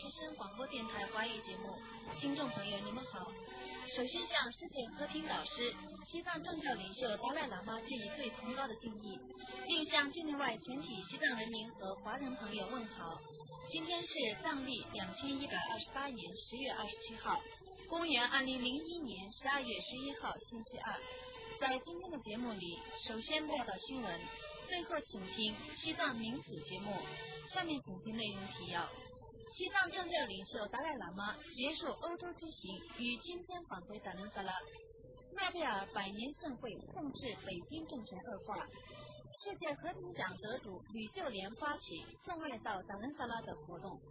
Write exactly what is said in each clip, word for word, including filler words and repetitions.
之声广播电台华语节目，听众朋友你们好。首先向世界和平导师、西藏政教领袖达赖喇嘛致以最崇高的敬意，并向境内外全体西藏人民和华人朋友问好。今天是藏历两千一百二十八年十月二十七号，公元二零零一年十二月十一号，星期二。在今天的节目里，首先报道新闻，最后请听西藏民俗节目。下面请听内容提要：西藏政教领袖达赖喇嘛结束欧洲之行，于今天返回达兰萨拉。诺贝尔百年盛会控制北京政权恶化。世界和平奖得主吕秀莲发起送爱到达兰萨拉的活动。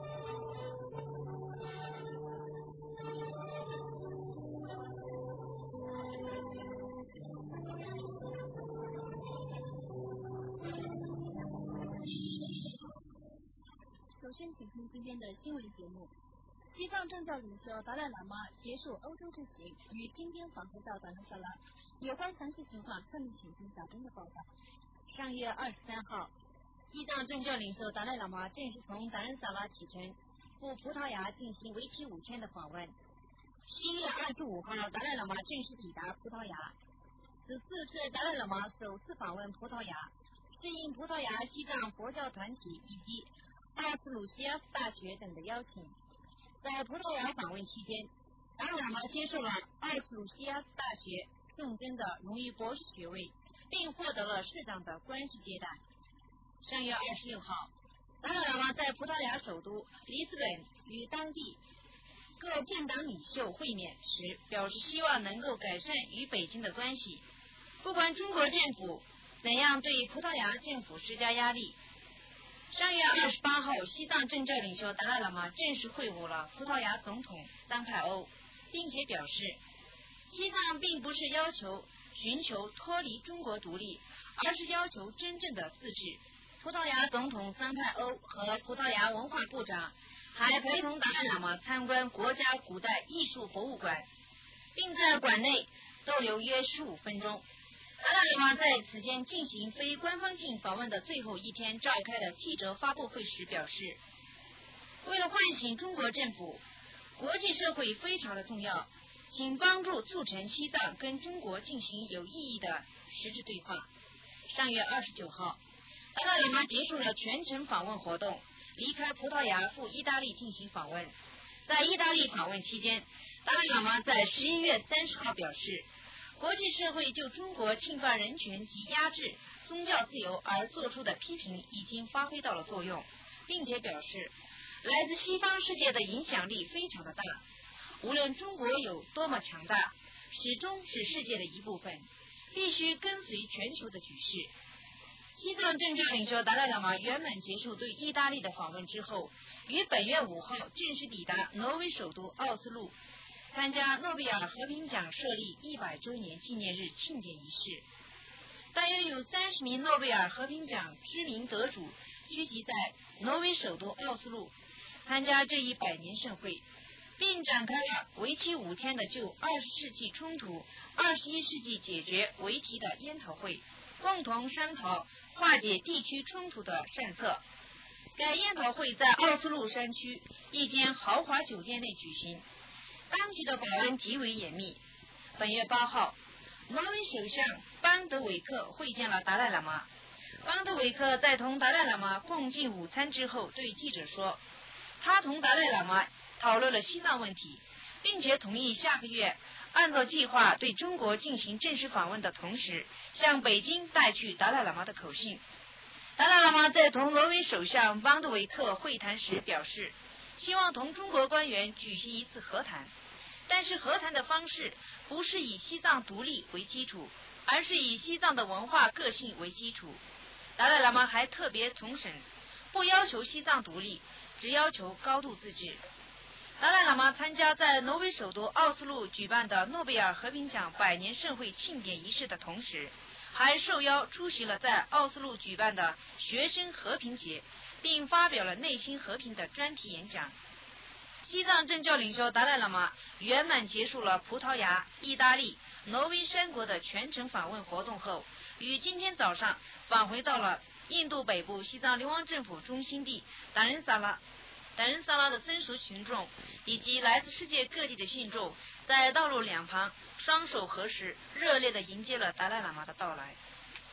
首先请听今天的新闻节目。西藏政教领袖达赖喇嘛结束欧洲之行，于今天返回到达兰萨拉。有关详细情况，下面请听小编的报道。上月二十三号，西藏政教领袖达赖喇嘛正式从达兰萨拉启程，赴葡萄牙进行为期五天的访问。十月二十五号，达赖喇嘛正式抵达葡萄牙。此次是达赖喇嘛首次访问葡萄牙，是应葡萄牙西藏佛教团体以及阿斯鲁西亚斯大学等的邀请。在葡萄牙访问期间，达赖喇嘛接受了阿斯鲁西亚斯大学送真的荣誉博士学位，并获得了市长的官式接待。上月二十六号，达赖喇嘛在葡萄牙首都里斯本与当地各政党领袖会面时，表示希望能够改善与北京的关系，不管中国政府怎样对葡萄牙政府施加压力。上月二十八号，西藏政教领袖达赖喇嘛正式会晤了葡萄牙总统桑派欧，并且表示，西藏并不是要求寻求脱离中国独立，而是要求真正的自治。葡萄牙总统桑派欧和葡萄牙文化部长还陪同达赖喇嘛参观国家古代艺术博物馆，并在馆内逗留约十五分钟。达赖喇嘛在此间进行非官方性访问的最后一天召开的记者发布会时表示，为了唤醒中国政府，国际社会非常的重要，请帮助促成西藏跟中国进行有意义的实质对话。上月二十九号，达赖喇嘛结束了全程访问活动，离开葡萄牙赴意大利进行访问。在意大利访问期间，达赖喇嘛在十一月三十号表示，国际社会就中国侵犯人权及压制宗教自由而做出的批评已经发挥到了作用，并且表示，来自西方世界的影响力非常的大，无论中国有多么强大，始终是世界的一部分，必须跟随全球的局势。西藏政教领袖达赖喇嘛圆满结束对意大利的访问之后，于本月五号正式抵达挪威首都奥斯陆，参加诺贝尔和平奖设立一百周年纪念日庆典仪式。大约有三十名诺贝尔和平奖知名得主聚集在挪威首都奥斯陆，参加这一百年盛会，并展开了为期五天的就二十世纪冲突、二十一世纪解决为题的研讨会，共同商讨化解地区冲突的善策。该研讨会在奥斯陆山区一间豪华酒店内举行，当局的保安极为严密。本月八号，挪威首相班德韦克会见了达赖喇嘛。班德韦克在同达赖喇嘛共进午餐之后对记者说，他同达赖喇嘛讨论了西藏问题，并且同意下个月按照计划对中国进行正式访问的同时，向北京带去达赖喇嘛的口信。达赖喇嘛在同挪威首相班德韦克会谈时表示，希望同中国官员举行一次和谈，但是和谈的方式不是以西藏独立为基础，而是以西藏的文化个性为基础。达赖喇嘛还特别重申，不要求西藏独立，只要求高度自治。达赖喇嘛参加在挪威首都奥斯陆举办的诺贝尔和平奖百年盛会庆典仪式的同时，还受邀出席了在奥斯陆举办的学生和平节，并发表了内心和平的专题演讲。西藏政教领袖达赖喇嘛圆满结束了葡萄牙、意大利、挪威三国的全程访问活动后，于今天早上返回到了印度北部西藏流亡政府中心地达仁萨拉。 达仁萨拉的僧俗群众以及来自世界各地的信众，在道路两旁双手合十，热烈地迎接了达赖喇嘛的到来。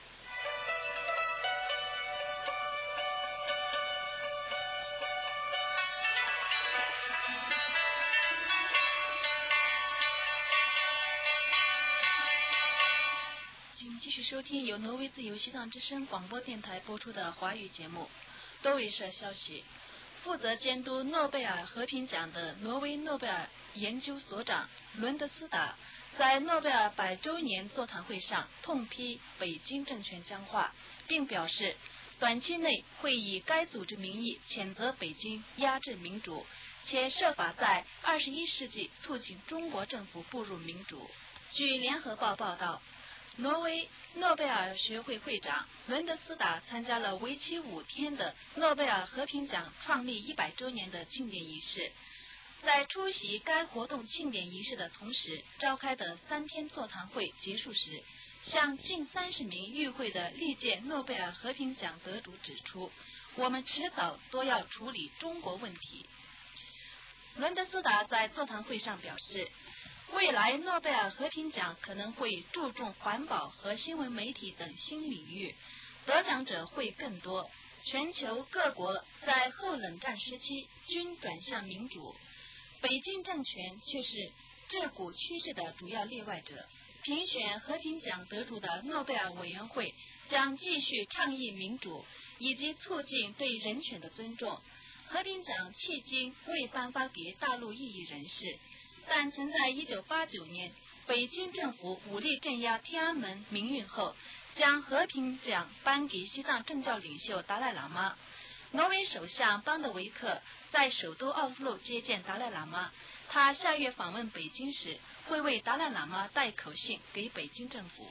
请继续收听由挪威自由西藏之声广播电台播出的华语节目。多维社消息，负责监督诺贝尔和平奖的挪威诺贝尔研究所长伦德斯达在诺贝尔百周年座谈会上痛批北京政权僵化，并表示短期内会以该组织名义谴责北京压制民主，且设法在二十一世纪促进中国政府步入民主。据联合报报道，挪威诺贝尔学会会长伦德斯达参加了为期五天的诺贝尔和平奖创立一百周年的庆典仪式。在出席该活动庆典仪式的同时，召开的三天座谈会结束时，向近三十名与会的历届诺贝尔和平奖得主指出，我们迟早都要处理中国问题。伦德斯达在座谈会上表示，未来诺贝尔和平奖可能会注重环保和新闻媒体等新领域，得奖者会更多。全球各国在后冷战时期均转向民主，北京政权却是这股趋势的主要例外者。评选和平奖得主的诺贝尔委员会将继续倡议民主以及促进对人权的尊重。和平奖迄今未颁发给大陆异议人士，但曾在一九八九年北京政府武力镇压天安门民运后，将和平奖颁给西藏政教领袖达赖喇嘛。挪威首相邦德维克在首都奥斯陆接见达赖喇嘛，他下月访问北京时会为达赖喇嘛带口信给北京政府。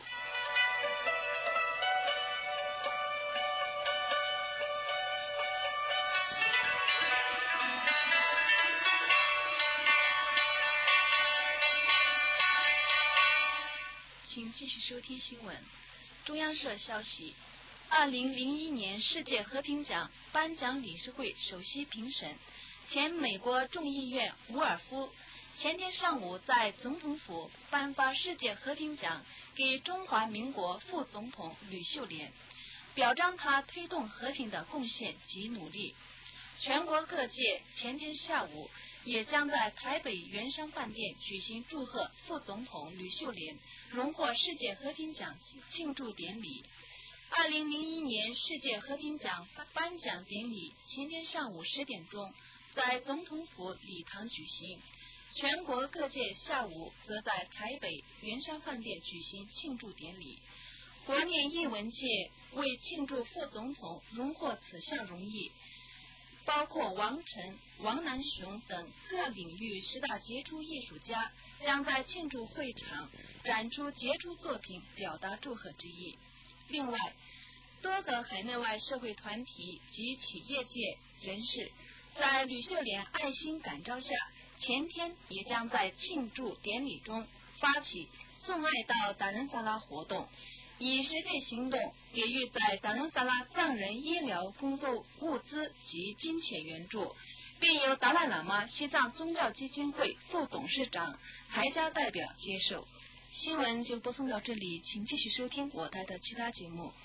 请继续收听新闻。中央社消息，二零零一年世界和平奖颁奖理事会首席评审前美国众议院伍尔夫前天上午在总统府颁发世界和平奖给中华民国副总统吕秀莲，表彰他推动和平的贡献及努力。全国各界前天下午也将在台北圆山饭店举行祝贺副总统吕秀莲荣获世界和平奖庆祝典礼。二零零一年世界和平奖颁奖典礼前天上午十点钟在总统府礼堂举行，全国各界下午则在台北圆山饭店举行庆祝典礼。国内艺文界为庆祝副总统荣获此项荣誉，包括王晨、王南雄等各领域十大杰出艺术家将在庆祝会场展出杰出作品，表达祝贺之意。另外，多个海内外社会团体及企业界人士在吕秀莲爱心感召下，前天也将在庆祝典礼中发起送爱到达仁萨拉活动，以实际行动给予在达仁萨拉藏人医疗工作物资及金钱援助，并由达赖喇嘛西藏宗教基金会副董事长台家代表接受。新闻就播送到这里，请继续收听我台的其他节目。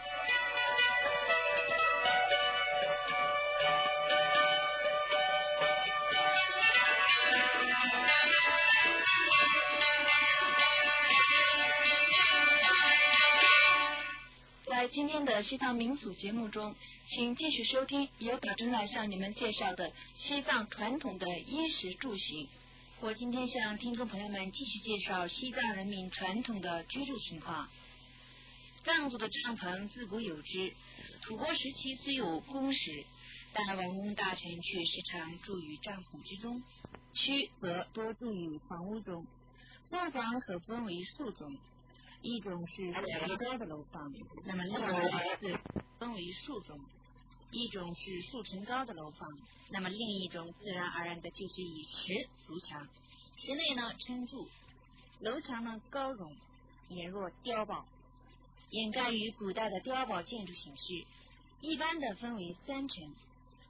在今天的西藏民俗节目中，请继续收听由打真来向你们介绍的西藏传统的衣食住行。 我今天向听众朋友们继续介绍西藏人民传统的居住情况。藏族的帐篷自古有之，吐蕃时期虽有宫室，但王公大臣却时常住于帐篷之中，区则多住于房屋中。楼房可分为数种，一种是石高的楼房，那么另外是分为数种，一种是数层高的楼房，那么另一种自然而然的就是以石筑墙，室内呢撑柱，楼墙呢高耸，俨若碉堡，掩盖于古代的碉堡建筑形式。一般的分为三层，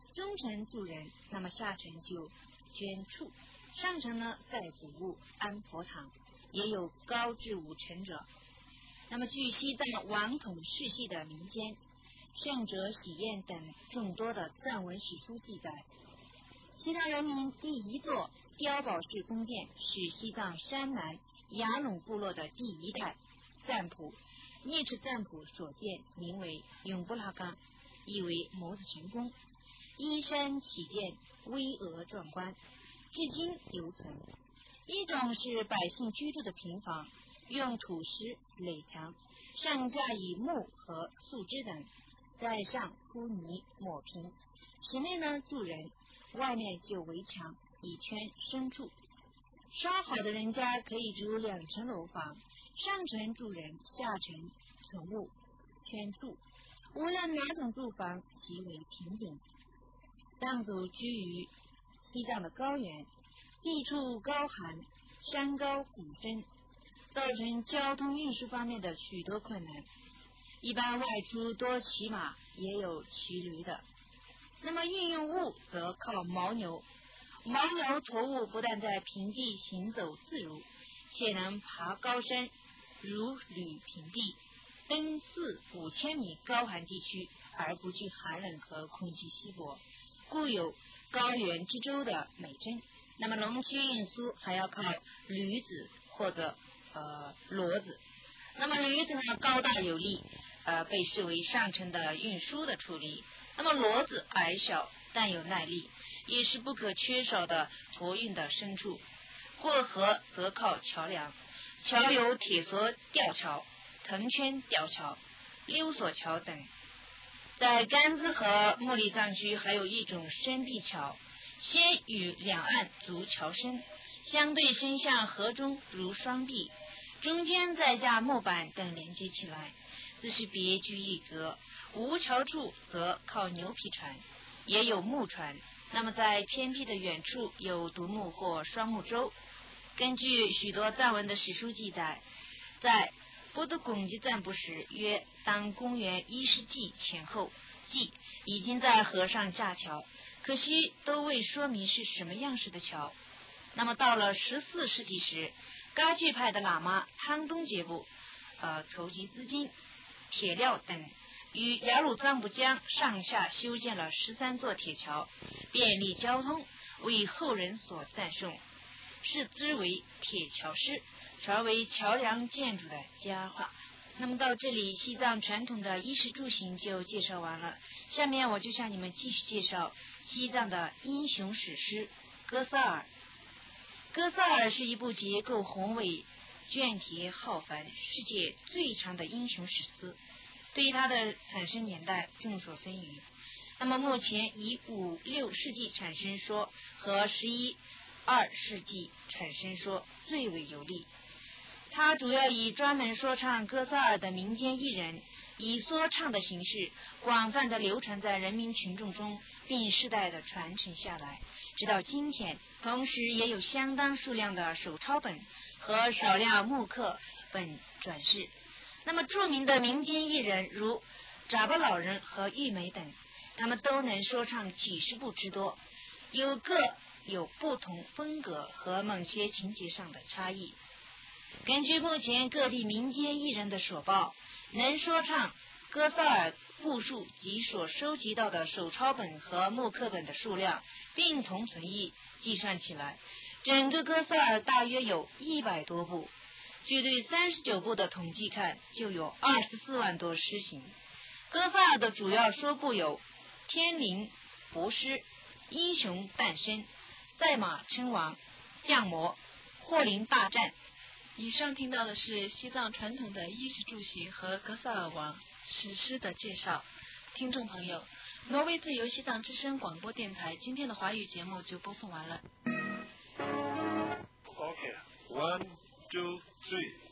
中层助人，那么下层就捐畜，上层呢再谷物安佛堂，也有高至五层者。那么据西藏王统世系的民间圣者喜宴等众多的藏文史书记载，西藏人民第一座碉堡式宫殿是西藏山南雅陇部落的第一代赞普聂赤赞普所建，名为永布拉岗，意为摩子神宫，依山起建，巍峨壮观，至今犹存。一种是百姓居住的平房，用土石垒墙，上架以木和树枝等，在上铺泥抹平，室内呢住人，外面就围墙以圈牲畜。稍好的人家可以筑两层楼房，上层住人，下层存物圈住，无论哪种住房极为平顶。藏族居于西藏的高原，地处高寒，山高谷深，造成交通运输方面的许多困难。一般外出多骑马，也有骑驴的。那么运用物则靠牦牛，牦牛驮物不但在平地行走自如，且能爬高山，如履平地，登四五千米高寒地区而不惧寒冷和空气稀薄，故有高原之州的美称。那么农区运输还要靠驴子或者呃骡子。那么驴子呢高大有力，呃被视为上层的运输的处理。那么骡子矮小但有耐力，也是不可缺少的驮运的牲畜。过河则靠桥梁，桥有铁索吊桥、藤圈吊桥、溜索桥等。在甘孜和木里藏区还有一种深壁桥，先与两岸筑桥身，相对伸向河中如双臂，中间再架木板等连接起来，自是别具一格。无桥处则靠牛皮船，也有木船。那么在偏僻的远处有独木或双木舟。根据许多藏文的史书记载，在波多拱吉赞布时，约当公元一世纪前后，即已经在河上架桥，可惜都未说明是什么样式的桥。那么到了十四世纪时，噶举派的喇嘛汤东杰布呃筹集资金、铁料等，与雅鲁藏布江上下修建了十三座铁桥，便利交通，为后人所赞颂，视之为铁桥师，传为桥梁建筑的佳话。那么到这里，西藏传统的衣食住行就介绍完了。下面我就向你们继续介绍西藏的英雄史诗《哥萨尔》。《哥萨尔》是一部结构宏伟、卷题浩繁、世界最长的英雄史诗。对于它的产生年代众说纷纭。那么目前以五六世纪产生说和十一二世纪产生说最为有力。它主要以专门说唱哥萨尔的民间艺人，以说唱的形式广泛的流传在人民群众中，并世代的传承下来，直到今天。同时也有相当数量的手抄本和少量木刻本转世。那么著名的民间艺人如扎巴老人和玉梅等，他们都能说唱几十部之多，有各有不同风格和某些情节上的差异。根据目前各地民间艺人的所报，能说唱哥萨尔部数及所收集到的手抄本和木刻本的数量并同存异，计算起来，整个哥萨尔大约有一百多部。据对三十九部的统计看，就有二十四万多诗行。哥萨尔的主要说部有天灵、博诗、英雄诞生、赛马称王、降魔、霍林大战。 以上听到的是西藏传统的衣食住行和哥萨尔王史诗的介绍。听众朋友，挪威自由西藏之声广播电台今天的华语节目就播送完了。 Okay, one, two, three.